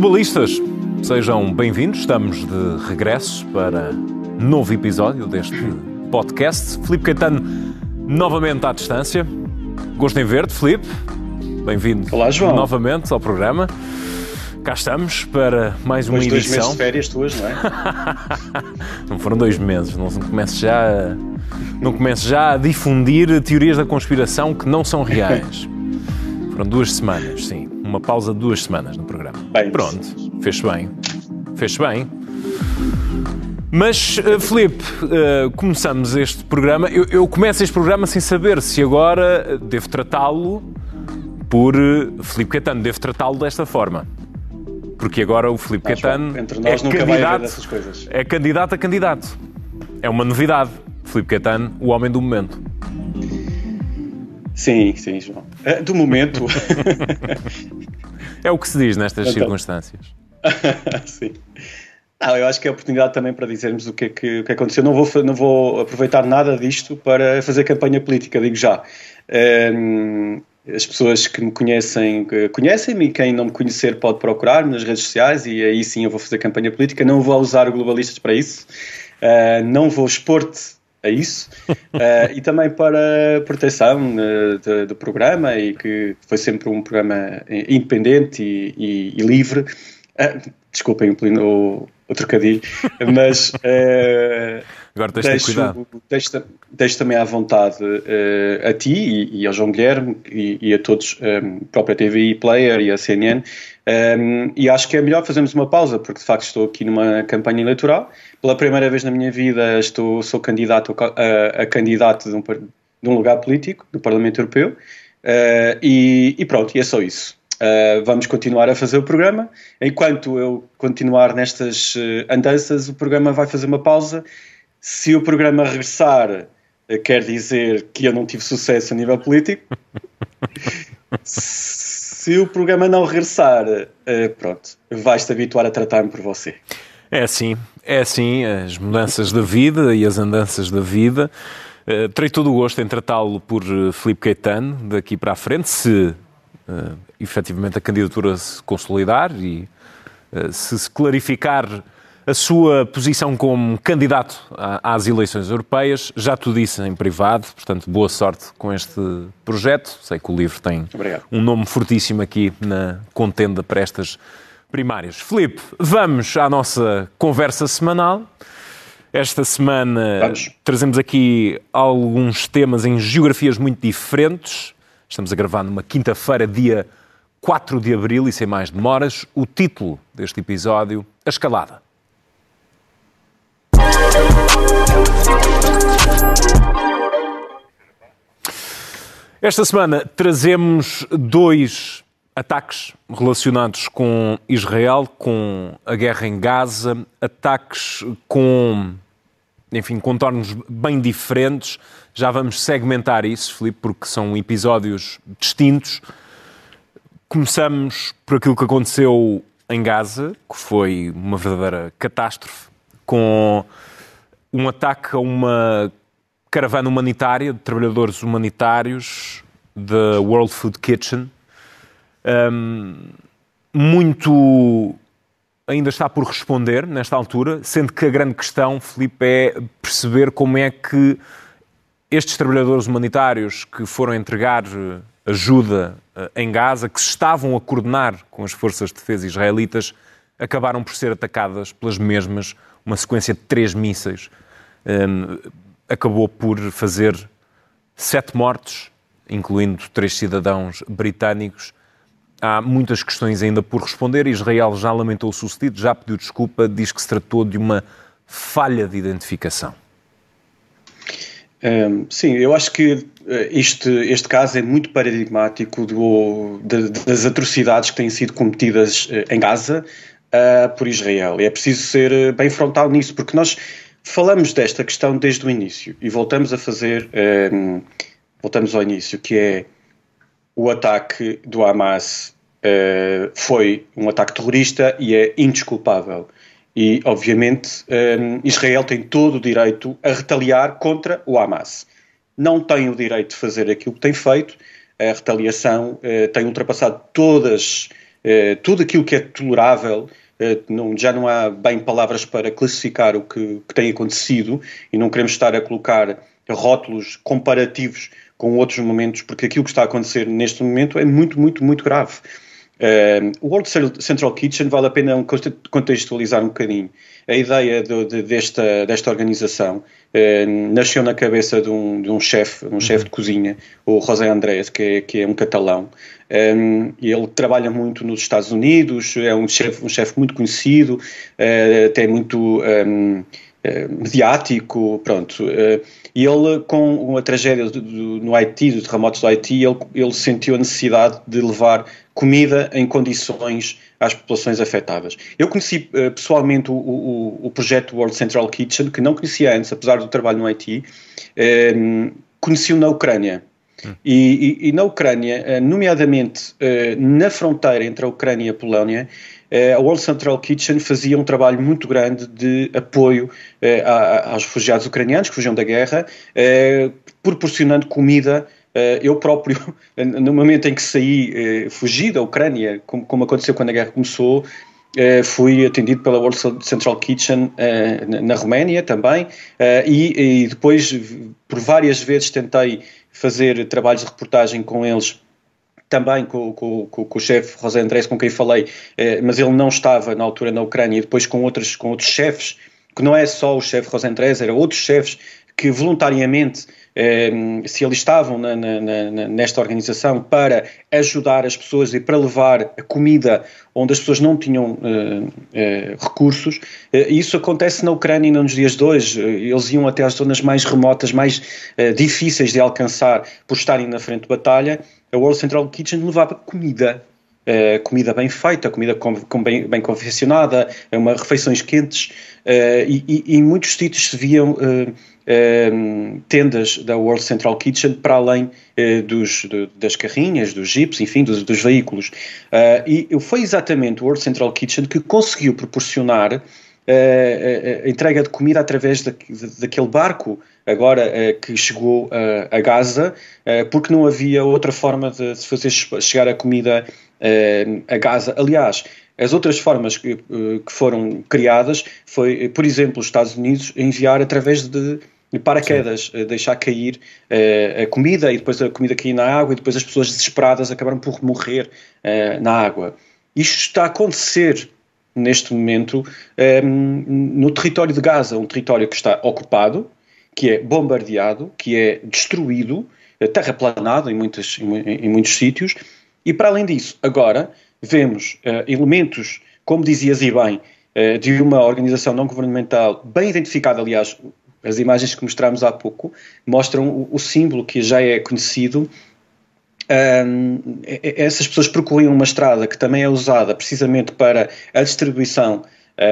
Globalistas, sejam bem-vindos. Estamos de regresso para novo episódio deste podcast. Filipe Caetano, novamente à distância. Gosto em ver-te, Filipe. Bem-vindo. Olá, João. Novamente ao programa. Cá estamos para mais uma edição. 2 meses de férias tuas, não é? Não foram 2 meses. Não comece já a difundir teorias da conspiração que não são reais. Foram 2 semanas, sim. Uma pausa de 2 semanas no programa. Bem, pronto, fez-se bem. Fez-se bem. Mas, Filipe, começamos este programa. Eu começo este programa sem saber se agora devo tratá-lo por Filipe Caetano. Devo tratá-lo desta forma. Porque agora o Filipe Caetano entre nós nunca vai haver dessas coisas. É candidato a candidato. É uma novidade. Filipe Caetano, o homem do momento. Sim, João. Do momento. É o que se diz nestas circunstâncias. Sim. Eu acho que é a oportunidade também para dizermos o que aconteceu. Não vou aproveitar nada disto para fazer campanha política, digo já. As pessoas que me conhecem-me, e quem não me conhecer pode procurar-me nas redes sociais, e aí sim eu vou fazer campanha política. Não vou usar o Globalistas para isso. Não vou expor-te a isso, e também para proteção do programa, e que foi sempre um programa independente e livre. Desculpem o trocadilho, mas agora tens de ter cuidado. Deixo também à vontade a ti e ao João Guilherme e a todos, a própria TVI Player e a CNN, e acho que é melhor fazermos uma pausa, porque de facto estou aqui numa campanha eleitoral. Pela primeira vez na minha vida sou candidato a candidato de um lugar político, do Parlamento Europeu, e pronto, e é só isso. Vamos continuar a fazer o programa. Enquanto eu continuar nestas andanças, o programa vai fazer uma pausa. Se o programa regressar, quer dizer que eu não tive sucesso a nível político. Se o programa não regressar, pronto, vais-te habituar a tratar-me por você. É assim, as mudanças da vida e as andanças da vida. Terei todo o gosto em tratá-lo por Filipe Caetano daqui para a frente, se efetivamente a candidatura se consolidar e se clarificar a sua posição como candidato às eleições europeias. Já te disse em privado, portanto, boa sorte com este projeto. Sei que o livro tem um nome fortíssimo aqui na contenda para estas primárias. Filipe, vamos à nossa conversa semanal. Esta semana trazemos aqui alguns temas em geografias muito diferentes. Estamos a gravar numa quinta-feira, dia 4 de abril, e sem mais demoras, o título deste episódio, A Escalada. Esta semana trazemos 2 ataques relacionados com Israel, com a guerra em Gaza, ataques com contornos bem diferentes. Já vamos segmentar isso, Filipe, porque são episódios distintos. Começamos por aquilo que aconteceu em Gaza, que foi uma verdadeira catástrofe, com um ataque a uma caravana humanitária de trabalhadores humanitários da World Food Kitchen. Muito ainda está por responder nesta altura, sendo que a grande questão, Filipe, é perceber como é que estes trabalhadores humanitários que foram entregar ajuda em Gaza, que se estavam a coordenar com as forças de defesa israelitas, acabaram por ser atacadas pelas mesmas. Uma sequência de 3 mísseis acabou por fazer 7 mortos, incluindo 3 cidadãos britânicos. Há muitas questões ainda por responder. Israel já lamentou o sucedido, já pediu desculpa, diz que se tratou de uma falha de identificação. Sim, eu acho que este caso é muito paradigmático das atrocidades que têm sido cometidas em Gaza por Israel. E é preciso ser bem frontal nisso, porque nós falamos desta questão desde o início e voltamos ao início, que é o ataque do Hamas foi um ataque terrorista e é indesculpável. E, obviamente, Israel tem todo o direito a retaliar contra o Hamas. Não tem o direito de fazer aquilo que tem feito. A retaliação tem ultrapassado todas tudo aquilo que é tolerável. Já não há bem palavras para classificar o que tem acontecido, e não queremos estar a colocar rótulos comparativos com outros momentos, porque aquilo que está a acontecer neste momento é muito, muito, muito grave. O World Central Kitchen vale a pena contextualizar um bocadinho. A ideia desta organização nasceu na cabeça de um chefe de cozinha, o José Andrés, que é um catalão. Ele trabalha muito nos Estados Unidos, é um chefe muito conhecido, até muito mediático, pronto. E ele, com a tragédia no Haiti, dos terremotos do Haiti, ele sentiu a necessidade de levar comida em condições às populações afetadas. Eu conheci pessoalmente o projeto World Central Kitchen, que não conhecia antes, apesar do trabalho no Haiti, conheci-o na Ucrânia. E na Ucrânia, nomeadamente na fronteira entre a Ucrânia e a Polónia, a World Central Kitchen fazia um trabalho muito grande de apoio aos refugiados ucranianos que fugiam da guerra, proporcionando comida. Eu próprio, no momento em que saí, fugi da Ucrânia, como aconteceu quando a guerra começou, fui atendido pela World Central Kitchen na Roménia também, e depois por várias vezes tentei fazer trabalhos de reportagem com eles, também com o chefe José Andrés, com quem falei, mas ele não estava na altura na Ucrânia, e depois com outros chefes, que não é só o chefe José Andrés, eram outros chefes que voluntariamente se alistavam nesta organização para ajudar as pessoas e para levar a comida onde as pessoas não tinham recursos. Isso acontece na Ucrânia ainda nos dias de hoje. Eles iam até às zonas mais remotas, mais difíceis de alcançar por estarem na frente de batalha. A World Central Kitchen levava comida. Comida bem feita, comida bem confeccionada, refeições quentes, e em muitos sítios se viam tendas da World Central Kitchen para além das carrinhas, dos jeeps, enfim, dos veículos. E foi exatamente o World Central Kitchen que conseguiu proporcionar a entrega de comida através daquele barco agora que chegou a Gaza, porque não havia outra forma de fazer chegar a comida a Gaza. Aliás, as outras formas que foram criadas foi, por exemplo, os Estados Unidos enviar através de paraquedas, deixar cair a comida, e depois a comida cair na água, e depois as pessoas desesperadas acabaram por morrer na água. Isto está a acontecer neste momento no território de Gaza, um território que está ocupado, que é bombardeado, que é destruído, terraplanado em muitos sítios, e para além disso, agora vemos elementos, como dizias e bem, de uma organização não governamental bem identificada. Aliás, as imagens que mostramos há pouco mostram o símbolo que já é conhecido. Essas pessoas percorriam uma estrada que também é usada precisamente para a distribuição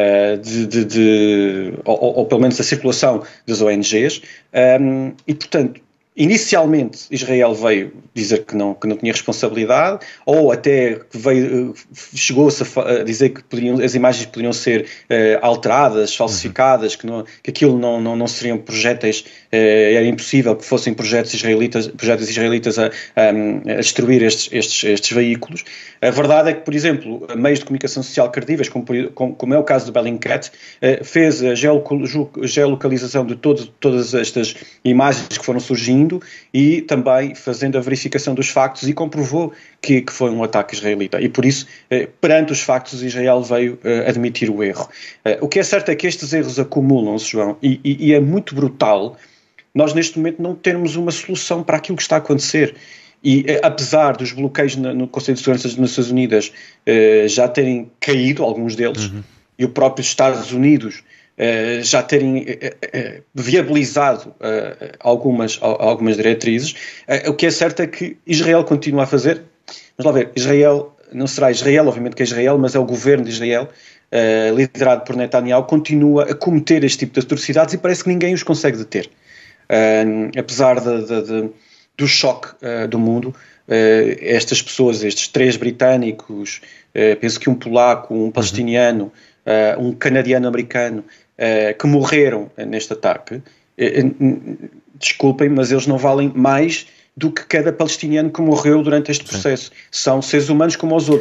ou pelo menos a circulação das ONGs, e portanto inicialmente Israel veio dizer que não tinha responsabilidade, ou até chegou-se a dizer que as imagens poderiam ser alteradas, falsificadas, que aquilo não seriam projéteis, era impossível que fossem projetos israelitas a destruir estes veículos. A verdade é que, por exemplo, meios de comunicação social credíveis, como é o caso do Bellingcat, fez a geolocalização de todas estas imagens que foram surgindo, e também fazendo a verificação dos factos, e comprovou que foi um ataque israelita. E por isso, perante os factos, Israel veio admitir o erro. O que é certo é que estes erros acumulam-se, João, e é muito brutal nós neste momento não termos uma solução para aquilo que está a acontecer. E apesar dos bloqueios no Conselho de Segurança das Nações Unidas já terem caído, alguns deles, e o próprio Estados Unidos já terem viabilizado algumas diretrizes, o que é certo é que Israel continua a fazer. Vamos lá ver, Israel, não será Israel, obviamente que é Israel, mas é o governo de Israel, liderado por Netanyahu, continua a cometer este tipo de atrocidades, e parece que ninguém os consegue deter. Apesar do choque do mundo, estas pessoas, estes 3 britânicos, penso que um polaco, um palestiniano, um canadiano-americano, que morreram neste ataque, desculpem, mas eles não valem mais do que cada palestiniano que morreu durante este processo. São seres humanos como os outros.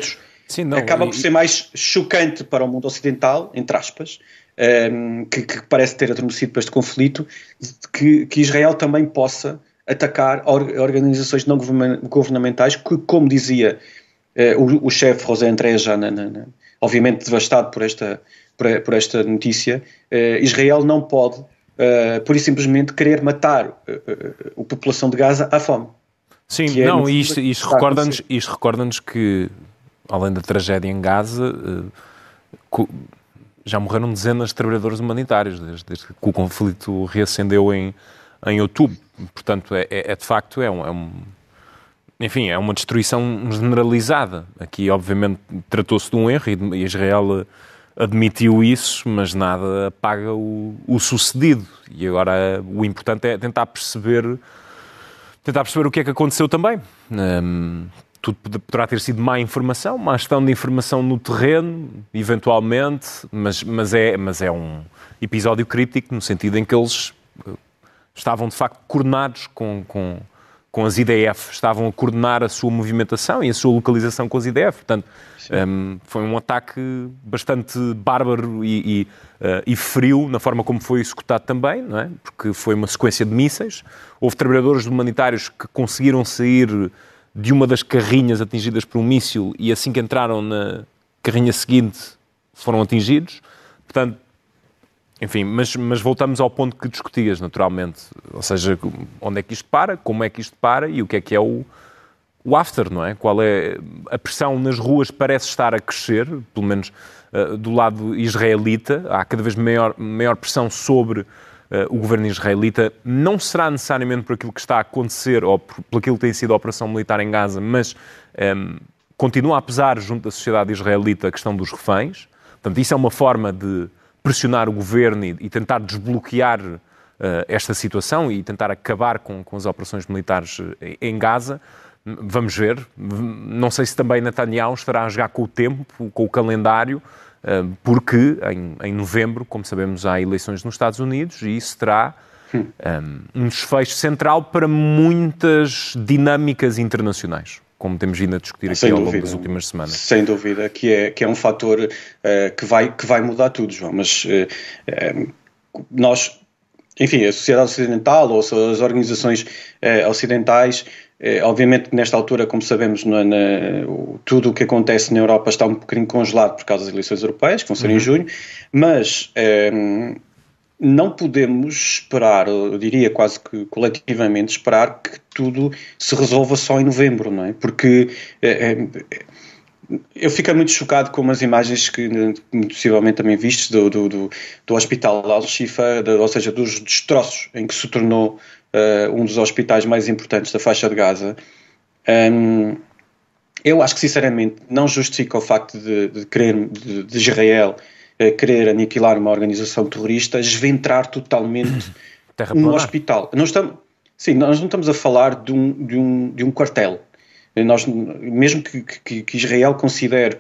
Sim, não, acaba por ser mais chocante para o mundo ocidental, entre aspas, que parece ter adormecido para este conflito, que Israel também possa atacar organizações não governamentais que, como dizia o chefe José André, já obviamente devastado por esta notícia, Israel não pode, pura e simplesmente, querer matar a população de Gaza à fome. Sim, não, isto recorda-nos que, além da tragédia em Gaza, já morreram dezenas de trabalhadores humanitários desde que o conflito reacendeu em outubro. Portanto, de facto, enfim, é uma destruição generalizada. Aqui, obviamente, tratou-se de um erro e Israel admitiu isso, mas nada apaga o sucedido. E agora o importante é tentar perceber o que é que aconteceu também. Tudo poderá ter sido má informação, má gestão de informação no terreno, eventualmente, mas é um episódio crítico no sentido em que eles estavam de facto coordenados com as IDF, estavam a coordenar a sua movimentação e a sua localização com as IDF. Portanto, foi um ataque bastante bárbaro e frio na forma como foi executado também, não é? Porque foi uma sequência de mísseis. Houve trabalhadores humanitários que conseguiram sair de uma das carrinhas atingidas por um míssil e assim que entraram na carrinha seguinte foram atingidos. Portanto, enfim, mas voltamos ao ponto que discutias, naturalmente. Ou seja, onde é que isto para, como é que isto para e o que é o after, não é? Qual é a pressão nas ruas parece estar a crescer, pelo menos do lado israelita. Há cada vez maior pressão sobre o governo israelita. Não será necessariamente por aquilo que está a acontecer ou por aquilo que tem sido a operação militar em Gaza, mas continua a pesar junto da sociedade israelita a questão dos reféns. Portanto, isso é uma forma de pressionar o governo e tentar desbloquear esta situação e tentar acabar com as operações militares em Gaza. Vamos ver. Não sei se também Netanyahu estará a jogar com o tempo, com o calendário, porque em novembro, como sabemos, há eleições nos Estados Unidos e isso terá um desfecho central para muitas dinâmicas internacionais, como temos vindo a discutir aqui ao longo das últimas semanas. Sem dúvida, que é um fator que vai mudar tudo, João, mas nós, enfim, a sociedade ocidental ou as organizações ocidentais, obviamente nesta altura, como sabemos, tudo o que acontece na Europa está um bocadinho congelado por causa das eleições europeias, que vão ser em junho, mas não podemos esperar, eu diria quase que coletivamente, esperar que tudo se resolva só em novembro, não é? Porque eu fico muito chocado com umas imagens que possivelmente também vistes do hospital Al-Shifa, ou seja, dos destroços em que se tornou um dos hospitais mais importantes da faixa de Gaza. Eu acho que sinceramente não justifica o facto de Israel querer aniquilar uma organização terrorista, esventrar totalmente um hospital. Nós não estamos a falar de um quartel. Mesmo que Israel considere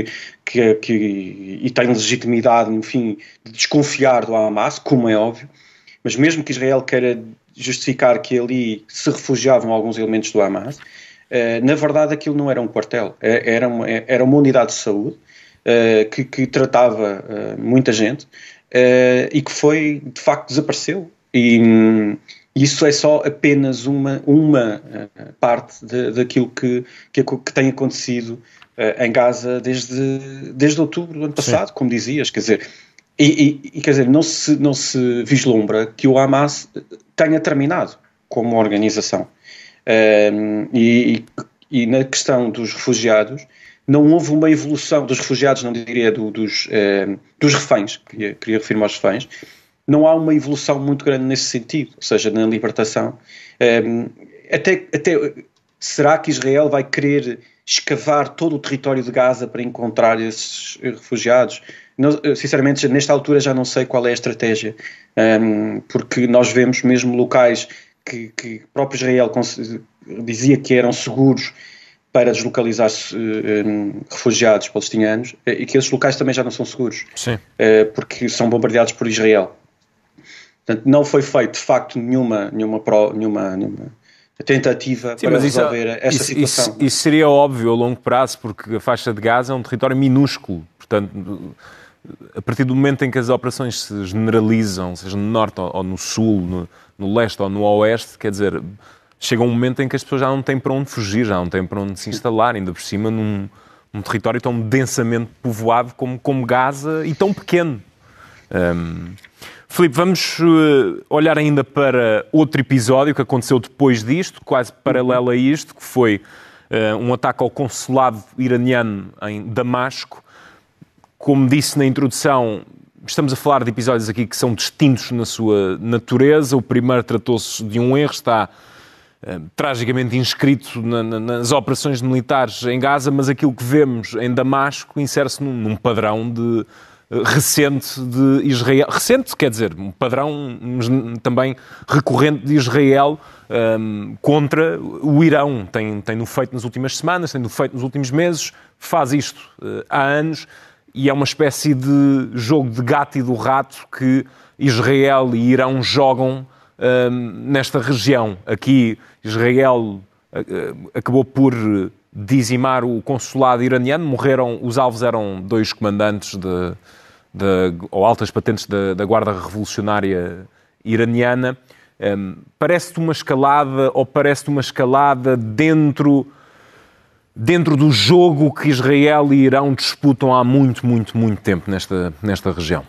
e tenha legitimidade, enfim, de desconfiar do Hamas, como é óbvio, mas mesmo que Israel queira justificar que ali se refugiavam alguns elementos do Hamas, na verdade aquilo não era um quartel, era uma unidade de saúde que tratava muita gente e que foi, de facto, desapareceu. E isso é só apenas uma parte daquilo que tem acontecido em Gaza desde outubro do ano passado. Sim. Como dizias, quer dizer, quer dizer, não se vislumbra que o Hamas tenha terminado como organização. E na questão dos refugiados, não houve uma evolução dos refugiados, não diria dos reféns, queria referir-me aos reféns. Não há uma evolução muito grande nesse sentido, ou seja, na libertação. Até será que Israel vai querer escavar todo o território de Gaza para encontrar esses refugiados? Sinceramente, nesta altura já não sei qual é a estratégia, porque nós vemos mesmo locais que o próprio Israel dizia que eram seguros para deslocalizar refugiados palestinianos, e que esses locais também já não são seguros. Sim. Porque são bombardeados por Israel. Portanto, não foi feito, de facto, nenhuma tentativa para resolver esta situação. Isso seria óbvio a longo prazo, porque a faixa de Gaza é um território minúsculo. Portanto, a partir do momento em que as operações se generalizam, seja no norte ou no sul, no leste ou no oeste, quer dizer, chega um momento em que as pessoas já não têm para onde fugir, já não têm para onde se instalar, ainda por cima num território tão densamente povoado como Gaza e tão pequeno. Filipe, vamos olhar ainda para outro episódio que aconteceu depois disto, quase paralelo a isto, que foi um ataque ao consulado iraniano em Damasco. Como disse na introdução, estamos a falar de episódios aqui que são distintos na sua natureza. O primeiro tratou-se de um erro, está tragicamente inscrito nas operações militares em Gaza, mas aquilo que vemos em Damasco insere-se num padrão recente de Israel. Recente, quer dizer, um padrão também recorrente de Israel contra o Irão. Tem-no feito nas últimas semanas, tem-no feito nos últimos meses, faz isto há anos. E é uma espécie de jogo de gato e do rato que Israel e Irão jogam nesta região. Aqui, Israel acabou por dizimar o consulado iraniano. Os alvos eram 2 comandantes ou altas patentes da Guarda Revolucionária iraniana. Parece-te uma escalada ou parece-te uma escalada dentro do jogo que Israel e Irão disputam há muito, muito, muito tempo nesta região?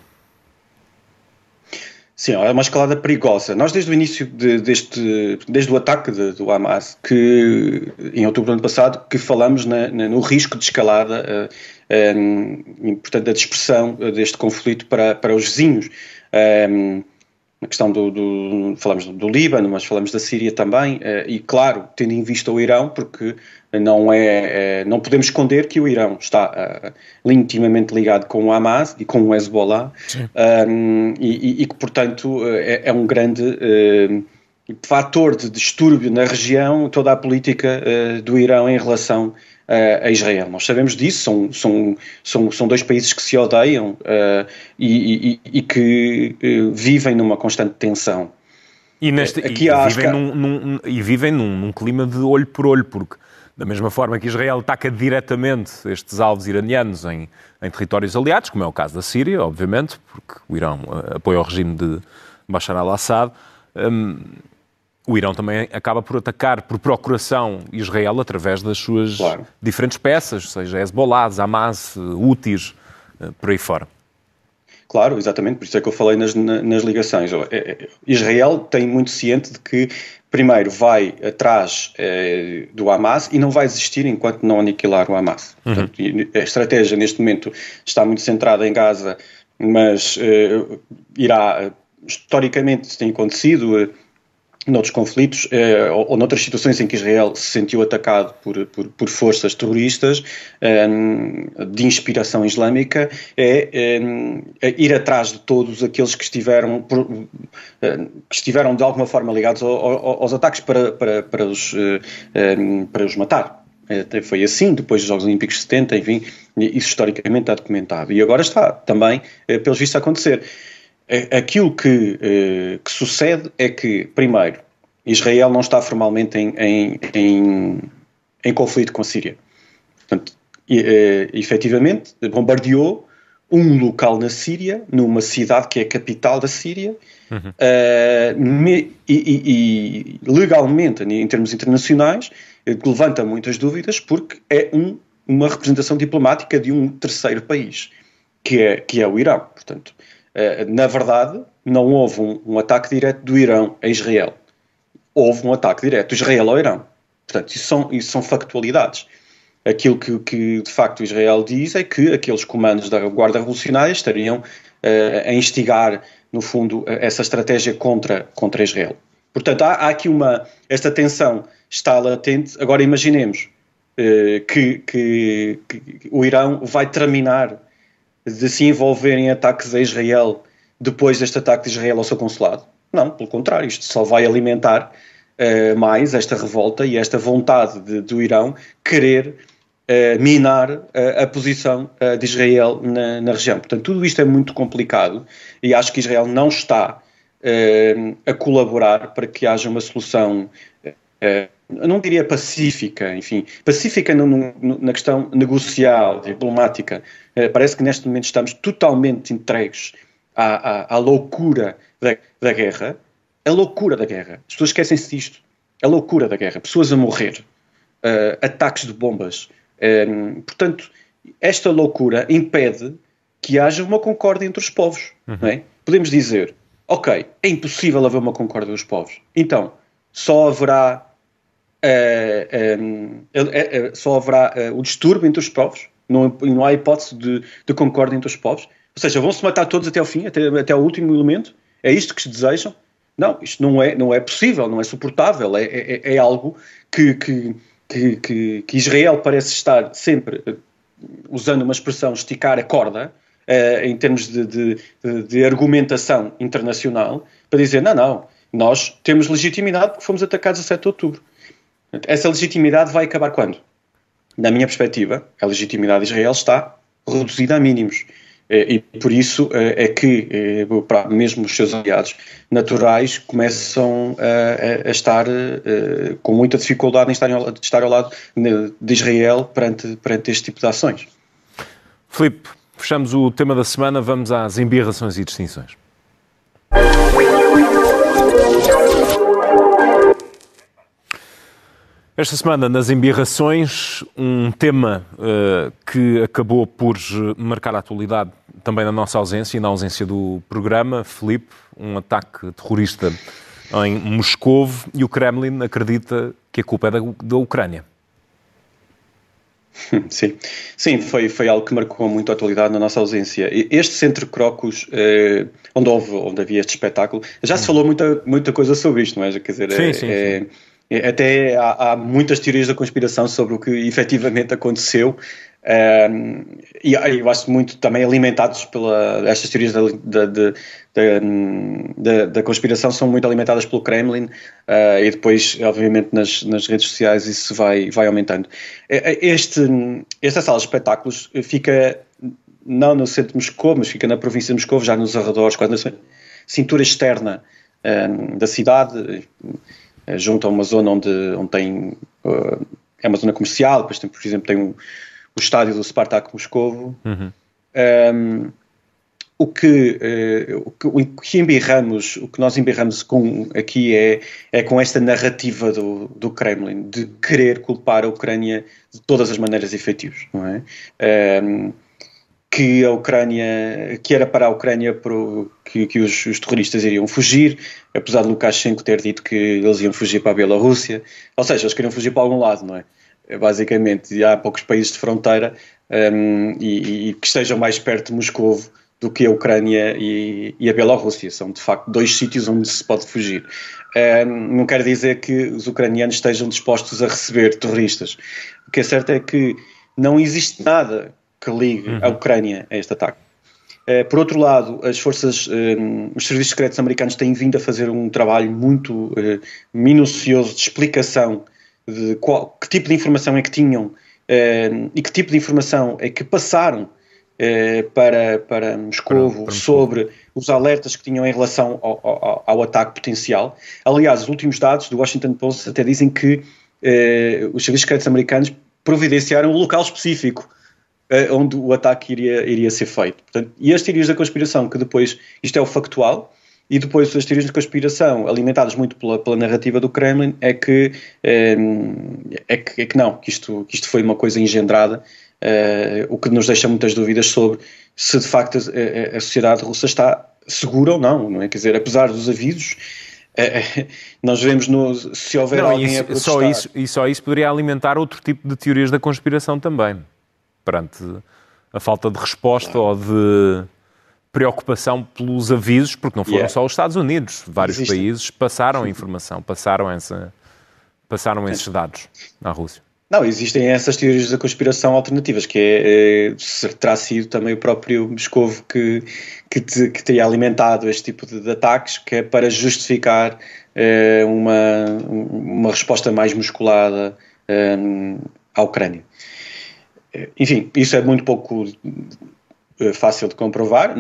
Sim, é uma escalada perigosa. Nós, desde o início desde o ataque do Hamas, que em outubro do ano passado, que falamos no risco de escalada, portanto, da dispersão deste conflito para os vizinhos. Na questão falamos do Líbano, mas falamos da Síria também, e claro, tendo em vista o Irão, porque não podemos esconder que o Irão está intimamente ligado com o Hamas e com o Hezbollah, e que, portanto, é um grande fator de distúrbio na região, toda a política do Irão em relação a Israel. Nós sabemos disso, são 2 países que se odeiam e que vivem numa constante tensão. Vivem num clima de olho por olho, porque da mesma forma que Israel ataca diretamente estes alvos iranianos em territórios aliados, como é o caso da Síria, obviamente, porque o Irão apoia o regime de Bashar al-Assad, o Irão também acaba por atacar por procuração Israel através das suas diferentes peças, seja Hezbollah, Hamas, Houthis, por aí fora. Claro, exatamente, por isso é que eu falei nas ligações. Israel tem muito ciente de que, primeiro, vai atrás do Hamas e não vai desistir enquanto não aniquilar o Hamas. Portanto, a estratégia, neste momento, está muito centrada em Gaza, mas irá, historicamente, tem acontecido noutros conflitos ou noutras situações em que Israel se sentiu atacado por forças terroristas de inspiração islâmica, ir atrás de todos aqueles que estiveram de alguma forma ligados aos ataques para os matar. Foi assim, depois dos Jogos Olímpicos de 70, enfim, isso historicamente está documentado. E agora está também, pelos vistos, a acontecer. Aquilo que sucede é que, primeiro, Israel não está formalmente em conflito com a Síria. Portanto, efetivamente, bombardeou um local na Síria, numa cidade que é a capital da Síria, e legalmente, em termos internacionais, levanta muitas dúvidas porque é uma representação diplomática de um terceiro país, que é o Irão. Portanto, na verdade, não houve um ataque direto do Irão a Israel. Houve um ataque direto de Israel ao Irão. Portanto, isso são factualidades. Aquilo que de facto Israel diz é que aqueles comandos da Guarda Revolucionária estariam a instigar, no fundo, essa estratégia contra Israel. Portanto, há aqui esta tensão está latente. Agora imaginemos que o Irão vai terminar de se envolver em ataques a Israel depois deste ataque de Israel ao seu consulado. Não, pelo contrário, isto só vai alimentar mais esta revolta e esta vontade do Irão querer minar a posição de Israel na região. Portanto, tudo isto é muito complicado e acho que Israel não está a colaborar para que haja uma solução eu não diria pacífica, enfim, pacífica na questão negocial, diplomática. Parece que neste momento estamos totalmente entregues à loucura da guerra. A loucura da guerra. As pessoas esquecem-se disto. A loucura da guerra. Pessoas a morrer. Ataques de bombas. Portanto, esta loucura impede que haja uma concórdia entre os povos. Não é? Podemos dizer, ok, é impossível haver uma concórdia dos povos. Então, só haverá o distúrbio entre os povos. Não há hipótese de concórdia entre os povos. Ou seja, vão-se matar todos até ao fim, até o último elemento. É isto que se desejam? Não, isto não é possível, não é suportável. É algo que Israel parece estar sempre usando uma expressão, esticar a corda, em termos de argumentação internacional, para dizer, não, nós temos legitimidade porque fomos atacados a 7 de outubro. Essa legitimidade vai acabar quando? Na minha perspectiva, a legitimidade de Israel está reduzida a mínimos. E por isso é que mesmo os seus aliados naturais começam a estar com muita dificuldade em estar ao lado de Israel perante este tipo de ações. Filipe, fechamos o tema da semana, vamos às embirrações e distinções. Esta semana, nas embirrações, um tema que acabou por marcar a atualidade também na nossa ausência e na ausência do programa. Filipe, um ataque terrorista em Moscovo, e o Kremlin acredita que a culpa é da Ucrânia. Sim, foi algo que marcou muito a atualidade na nossa ausência. Este Centro Crocus, onde havia este espetáculo, já se falou muita coisa sobre isto, não é? Quer dizer, sim. Até há muitas teorias da conspiração sobre o que efetivamente aconteceu, e eu acho muito também alimentados estas teorias da conspiração são muito alimentadas pelo Kremlin, e depois, obviamente, nas redes sociais isso vai aumentando. Esta sala de espetáculos fica não no centro de Moscou, mas fica na província de Moscou, já nos arredores, quase na cintura externa da cidade, junto a uma zona onde tem é uma zona comercial. Depois por exemplo, tem o estádio do Spartak Moscovo. O que nós embirramos aqui é com esta narrativa do Kremlin de querer culpar a Ucrânia de todas as maneiras efetivas, não é? Que era para a Ucrânia que os terroristas iriam fugir, apesar de Lukashenko ter dito que eles iam fugir para a Bielorrússia. Ou seja, eles queriam fugir para algum lado, não é? Basicamente, e há poucos países de fronteira e que estejam mais perto de Moscovo do que a Ucrânia e a Bielorrússia. São, de facto, 2 sítios onde se pode fugir. Não quer dizer que os ucranianos estejam dispostos a receber terroristas. O que é certo é que não existe nada que ligue a Ucrânia a este ataque. Por outro lado, os serviços secretos americanos têm vindo a fazer um trabalho muito minucioso de explicação de que tipo de informação é que tinham e que tipo de informação é que passaram para Moscovo sobre os alertas que tinham em relação ao ataque potencial. Aliás, os últimos dados do Washington Post até dizem que os serviços secretos americanos providenciaram um local específico onde o ataque iria ser feito. Portanto, e as teorias da conspiração, que depois, isto é o factual, e depois as teorias da conspiração, alimentadas muito pela narrativa do Kremlin, é que isto foi uma coisa engendrada, o que nos deixa muitas dúvidas sobre se de facto a sociedade russa está segura ou não é? Quer dizer, apesar dos avisos, nós vemos se houver alguém a protestar. Só isso poderia alimentar outro tipo de teorias da conspiração também, perante a falta de resposta ou de preocupação pelos avisos, porque não foram só os Estados Unidos, vários países passaram a informação, passaram esses dados à Rússia. Não, existem essas teorias da conspiração alternativas, que terá sido também o próprio Moscovo que teria alimentado este tipo de ataques, que é para justificar uma resposta mais musculada à Ucrânia. Enfim, isso é muito pouco fácil de comprovar,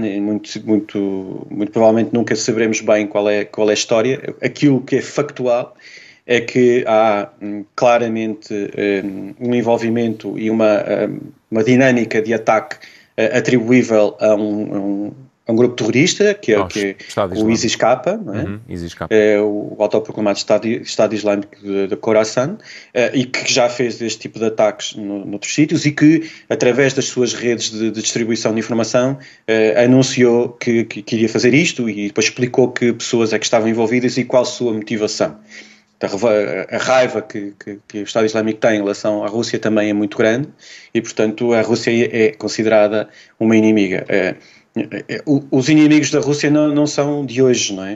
muito provavelmente nunca saberemos bem qual é a história. Aquilo que é factual é que há claramente um envolvimento e uma dinâmica de ataque atribuível a um grupo terrorista, que é o ISIS-K, não é? É o autoproclamado Estado Islâmico de Khorasan, e que já fez este tipo de ataques noutros sítios e que, através das suas redes de distribuição de informação, anunciou que iria fazer isto e depois explicou que pessoas é que estavam envolvidas e qual a sua motivação. A raiva que o Estado Islâmico tem em relação à Rússia também é muito grande e, portanto, a Rússia é considerada uma inimiga. Os inimigos da Rússia não são de hoje, não é?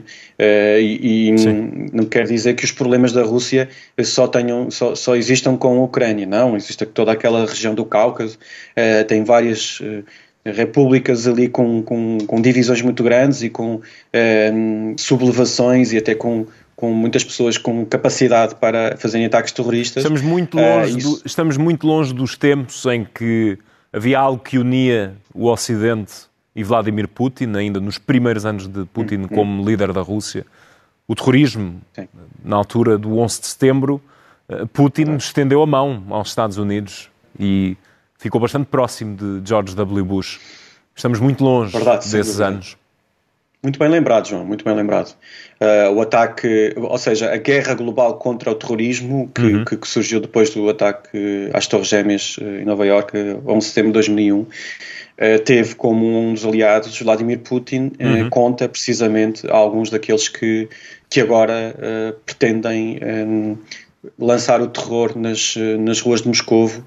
Não quer dizer que os problemas da Rússia só existam com a Ucrânia. Não, existe toda aquela região do Cáucaso, tem várias repúblicas ali com divisões muito grandes e com sublevações e até com muitas pessoas com capacidade para fazerem ataques terroristas. Estamos muito longe dos tempos em que havia algo que unia o Ocidente e Vladimir Putin, ainda nos primeiros anos de Putin como líder da Rússia. O terrorismo, na altura do 11 de setembro, Putin estendeu a mão aos Estados Unidos e ficou bastante próximo de George W. Bush. Estamos muito longe desses anos. Muito bem lembrado, João, muito bem lembrado. O ataque, ou seja, a guerra global contra o terrorismo que surgiu depois do ataque às Torres Gêmeas em Nova Iorque, 11 de setembro de 2001, teve como um dos aliados Vladimir Putin, conta precisamente alguns daqueles que agora pretendem lançar o terror nas ruas de Moscovo.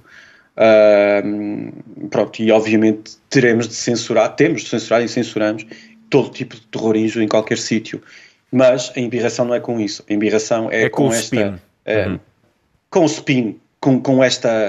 E obviamente temos de censurar e censuramos todo tipo de terrorismo em qualquer sítio, mas a embirração não é com isso, a embirração é com esta com o spin, com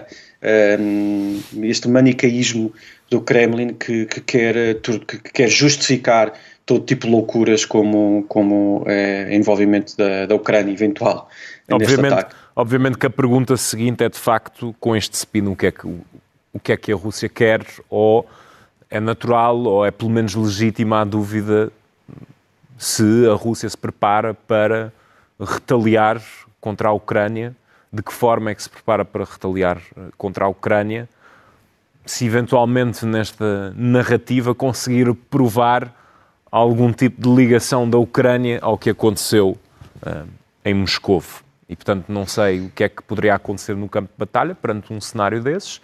este manicaísmo do Kremlin que quer justificar todo tipo de loucuras como envolvimento da Ucrânia eventual neste ataque. Obviamente que a pergunta seguinte é de facto, com este spin, o que é que a Rússia quer, ou é natural, ou é pelo menos legítima a dúvida se a Rússia se prepara para retaliar contra a Ucrânia, de que forma é que se prepara para retaliar contra a Ucrânia, se eventualmente nesta narrativa conseguir provar algum tipo de ligação da Ucrânia ao que aconteceu em Moscovo. E, portanto, não sei o que é que poderia acontecer no campo de batalha perante um cenário desses.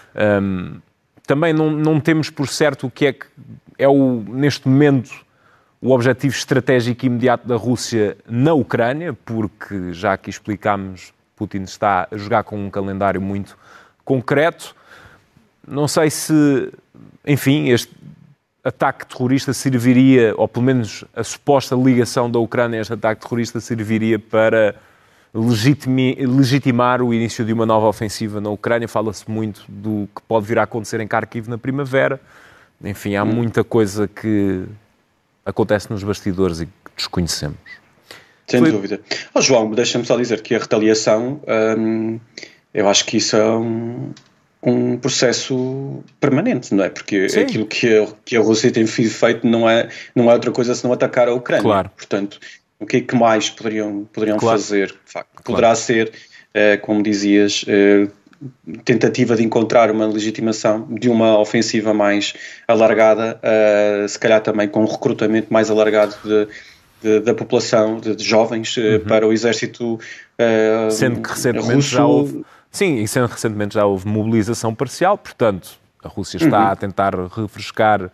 Também não temos por certo o que é neste momento, o objetivo estratégico imediato da Rússia na Ucrânia, porque, já aqui explicámos, Putin está a jogar com um calendário muito concreto. Não sei se, enfim, este ataque terrorista serviria, ou pelo menos a suposta ligação da Ucrânia a este ataque terrorista serviria para legitimar o início de uma nova ofensiva na Ucrânia. Fala-se muito do que pode vir a acontecer em Kharkiv na primavera. Enfim, há muita coisa que acontece nos bastidores e que desconhecemos. Sem dúvida. João, deixa-me só dizer que a retaliação, eu acho que isso é um processo permanente, não é? Porque aquilo que a Rússia tem feito não é outra coisa senão atacar a Ucrânia. Claro. Portanto, o que é que mais poderiam fazer? De facto, poderá ser, como dizias, tentativa de encontrar uma legitimação de uma ofensiva mais alargada, se calhar também com um recrutamento mais alargado da população, de jovens, para o exército sendo que recentemente russo. Sendo que recentemente já houve mobilização parcial, portanto, a Rússia está a tentar refrescar,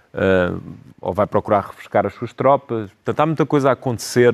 ou vai procurar refrescar as suas tropas. Portanto, há muita coisa a acontecer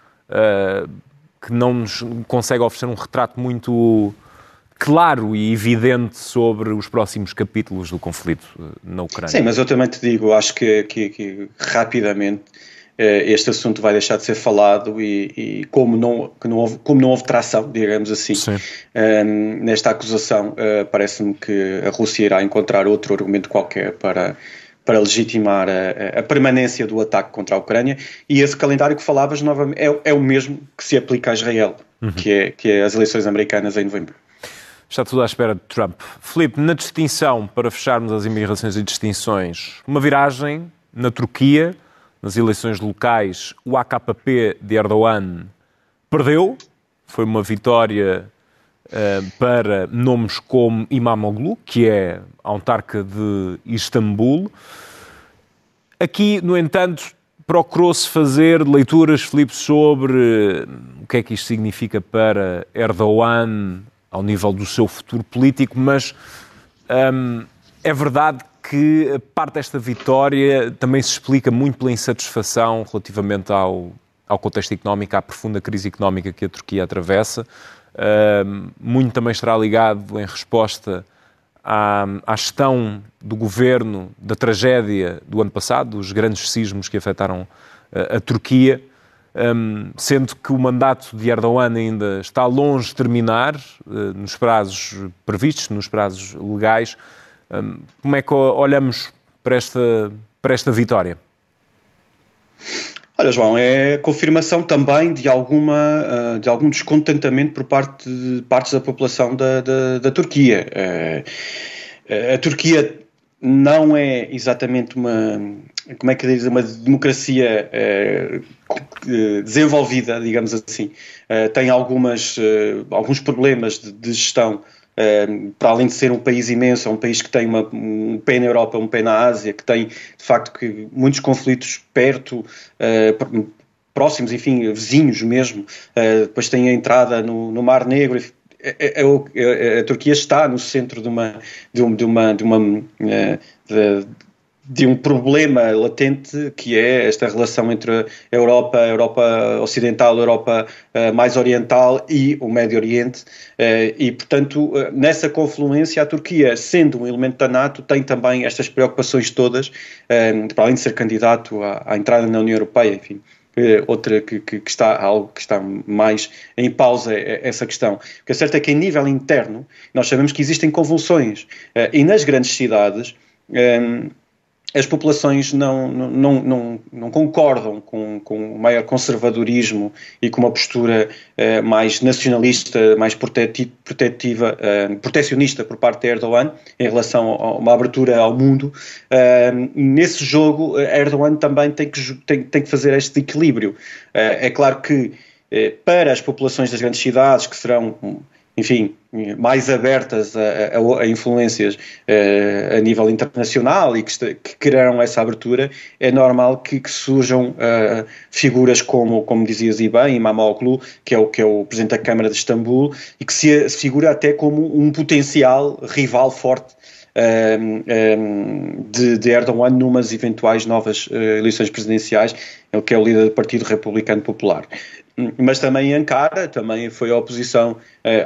que não nos consegue oferecer um retrato muito claro e evidente sobre os próximos capítulos do conflito na Ucrânia. Sim, mas eu também te digo, acho que rapidamente este assunto vai deixar de ser falado e como não houve tração, digamos assim, nesta acusação, parece-me que a Rússia irá encontrar outro argumento qualquer para legitimar a permanência do ataque contra a Ucrânia, e esse calendário que falavas novamente é o mesmo que se aplica a Israel, que é as eleições americanas em novembro. Está tudo à espera de Trump. Filipe, na distinção, para fecharmos as imigrações e distinções, uma viragem na Turquia, nas eleições locais, o AKP de Erdogan perdeu, foi uma vitória para nomes como Imamoglu, que é a autarca de Istambul. Aqui, no entanto, procurou-se fazer leituras, Filipe, sobre o que é que isto significa para Erdogan ao nível do seu futuro político, mas é verdade que parte desta vitória também se explica muito pela insatisfação relativamente ao contexto económico, à profunda crise económica que a Turquia atravessa. Muito também estará ligado em resposta à gestão do governo da tragédia do ano passado, dos grandes sismos que afetaram a Turquia, sendo que o mandato de Erdogan ainda está longe de terminar, nos prazos previstos, nos prazos legais. Como é que olhamos para esta vitória? Olha, João, é confirmação também de algum descontentamento por parte de partes da população da Turquia. A Turquia não é exatamente uma democracia desenvolvida, digamos assim. Tem alguns problemas de gestão. Para além de ser um país imenso, é um país que tem um pé na Europa, um pé na Ásia, que tem, de facto, muitos conflitos perto, próximos, enfim, vizinhos mesmo. Depois tem a entrada no Mar Negro. A Turquia está no centro de um problema latente, que é esta relação entre a Europa Ocidental, a Europa mais Oriental e o Médio Oriente, e, portanto, nessa confluência, a Turquia, sendo um elemento da NATO, tem também estas preocupações todas, para além de ser candidato à entrada na União Europeia, enfim. Outra que está mais em pausa essa questão. O que é certo é que, em nível interno, nós sabemos que existem convulsões, e nas grandes cidades as populações não concordam com o maior conservadorismo e com uma postura mais nacionalista, mais protecionista por parte de Erdogan em relação a uma abertura ao mundo. Nesse jogo, Erdogan também tem que fazer este equilíbrio. É claro que para as populações das grandes cidades, que serão, enfim, mais abertas a influências a nível internacional e que quererão essa abertura, é normal que surjam figuras como dizias e bem, Imamoglu, que é o Presidente da Câmara de Istambul, e que se figura até como um potencial rival forte de Erdogan numas eventuais novas eleições presidenciais, ele que é o líder do Partido Republicano Popular. Mas também em Ankara, também foi a oposição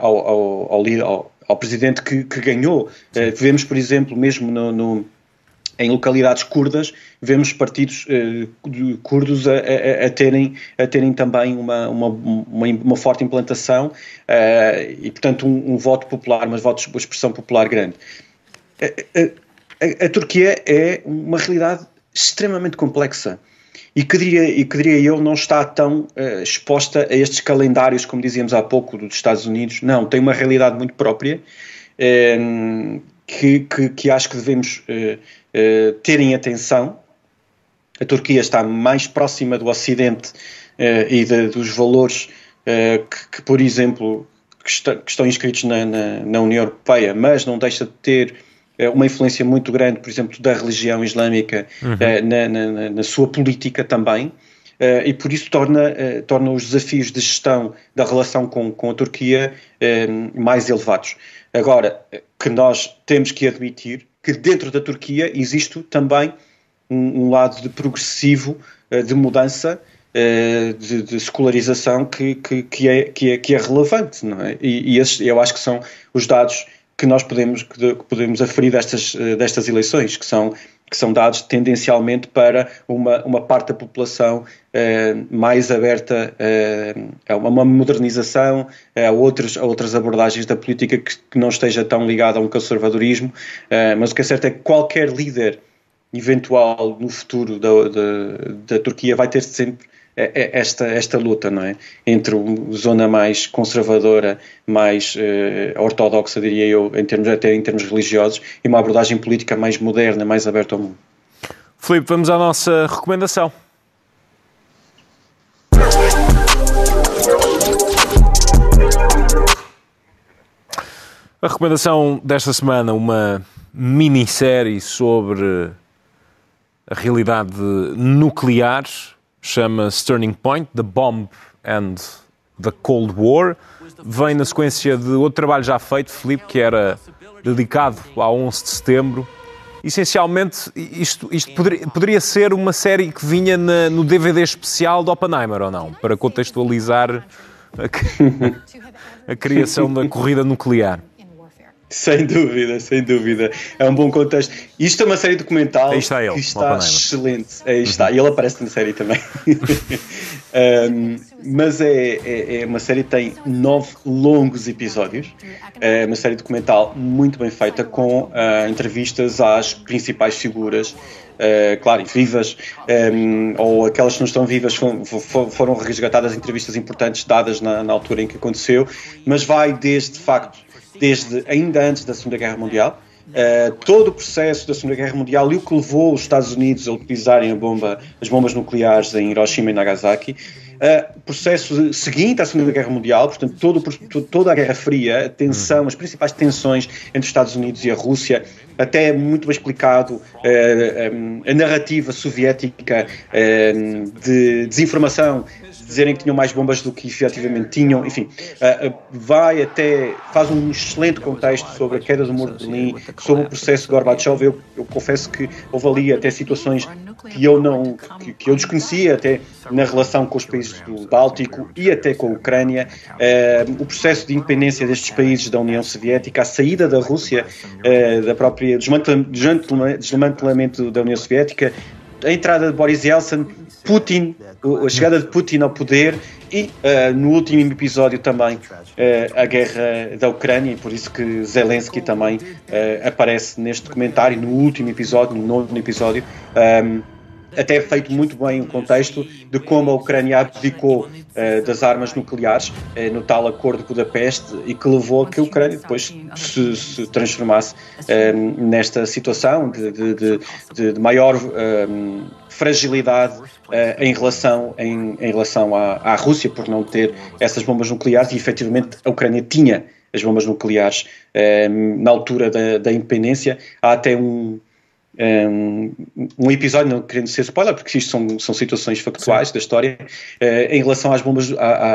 ao presidente que ganhou. Vemos, por exemplo, mesmo em localidades curdas, vemos partidos curdos a terem também uma forte implantação e, portanto, um voto popular, uma expressão popular grande. A Turquia é uma realidade extremamente complexa. E que diria eu, não está tão exposta a estes calendários, como dizíamos há pouco, dos Estados Unidos. Não, tem uma realidade muito própria, que acho que devemos ter em atenção. A Turquia está mais próxima do Ocidente e dos valores que, por exemplo, que estão inscritos na União Europeia, mas não deixa de ter uma influência muito grande, por exemplo, da religião islâmica na sua política também, e por isso torna os desafios de gestão da relação com a Turquia mais elevados. Agora, que nós temos que admitir que dentro da Turquia existe também um lado de progressivo, de mudança, de secularização que é relevante, não é? E esses, eu acho que são os dados que nós podemos aferir destas eleições, que são dados tendencialmente para uma parte da população mais aberta a uma modernização, a outras abordagens da política que não esteja tão ligada a um conservadorismo, mas o que é certo é que qualquer líder eventual no futuro da Turquia vai ter sempre esta luta, não é? Entre uma zona mais conservadora, mais ortodoxa, diria eu, até em termos religiosos, e uma abordagem política mais moderna, mais aberta ao mundo. Filipe, vamos à nossa recomendação. A recomendação desta semana, uma minissérie sobre a realidade nuclear, chama-se Turning Point, The Bomb and the Cold War. Vem na sequência de outro trabalho já feito, Filipe, que era dedicado a 11 de setembro. Essencialmente, isto poderia ser uma série que vinha no DVD especial de Oppenheimer, ou não? Para contextualizar a criação da corrida nuclear. Sem dúvida. É um bom contexto. Isto é uma série documental que está excelente. Aí está. E ele aparece na série também. Mas é uma série que tem 9 longos episódios. É uma série documental muito bem feita, com entrevistas às principais figuras. Claro, vivas, ou aquelas que não estão vivas, foram resgatadas entrevistas importantes dadas na altura em que aconteceu, mas vai desde ainda antes da Segunda Guerra Mundial, todo o processo da Segunda Guerra Mundial e o que levou os Estados Unidos a utilizarem as bombas nucleares em Hiroshima e Nagasaki, processo seguinte à Segunda Guerra Mundial, portanto toda a Guerra Fria, a tensão, as principais tensões entre os Estados Unidos e a Rússia, até muito bem explicado a narrativa soviética de desinformação, dizerem que tinham mais bombas do que efetivamente tinham, enfim, faz um excelente contexto sobre a queda do Muro de Berlim, sobre o processo de Gorbachev. Eu confesso que houve ali até situações que eu desconhecia, até na relação com os países do Báltico e até com a Ucrânia, o processo de independência destes países da União Soviética, a saída da Rússia, da própria desmantelamento da União Soviética, a entrada de Boris Yeltsin, Putin, a chegada de Putin ao poder e, no último episódio também, a guerra da Ucrânia, e por isso que Zelensky também aparece neste documentário, no último episódio, no 9º episódio. Até é feito muito bem o contexto de como a Ucrânia abdicou das armas nucleares no tal Acordo de Budapeste, e que levou a que a Ucrânia depois se transformasse nesta situação de maior fragilidade em relação à Rússia, por não ter essas bombas nucleares. E efetivamente a Ucrânia tinha as bombas nucleares na altura da independência. Há até um episódio, não querendo ser spoiler, porque isto são situações factuais da história, em relação às bombas,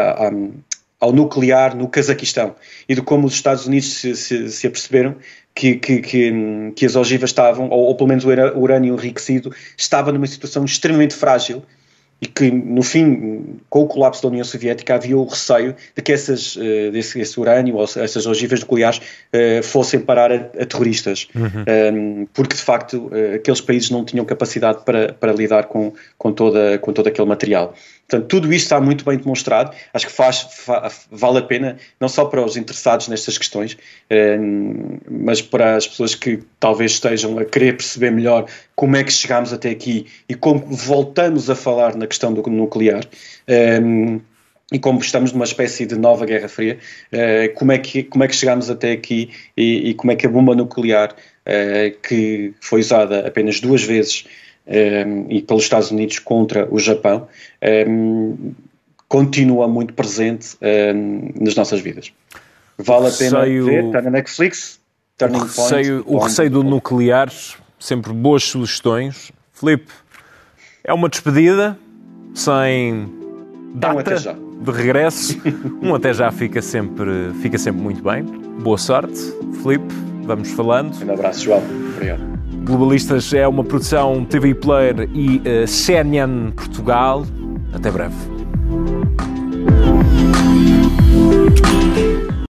ao nuclear no Cazaquistão, e de como os Estados Unidos se aperceberam que as ogivas estavam, ou pelo menos o urânio enriquecido, estava numa situação extremamente frágil, e que, no fim, com o colapso da União Soviética, havia o receio de que esse urânio ou essas ogivas nucleares fossem parar a terroristas, porque, de facto, aqueles países não tinham capacidade para lidar com todo aquele material. Portanto, tudo isto está muito bem demonstrado. Acho que vale a pena, não só para os interessados nestas questões, mas para as pessoas que talvez estejam a querer perceber melhor como é que chegámos até aqui e como voltamos a falar na questão do nuclear, e como estamos numa espécie de nova Guerra Fria, como é que chegámos até aqui, e como é que a bomba nuclear, que foi usada apenas 2 vezes e pelos Estados Unidos contra o Japão, continua muito presente nas nossas vidas. Vale a pena ver, está na Netflix. O receio do nuclear, sempre boas sugestões. Filipe, é uma despedida sem data de regresso. Até já fica sempre muito bem. Boa sorte, Filipe, vamos falando. Um abraço, João. Obrigado. Globalistas é uma produção TV Player e CNN Portugal. Até breve.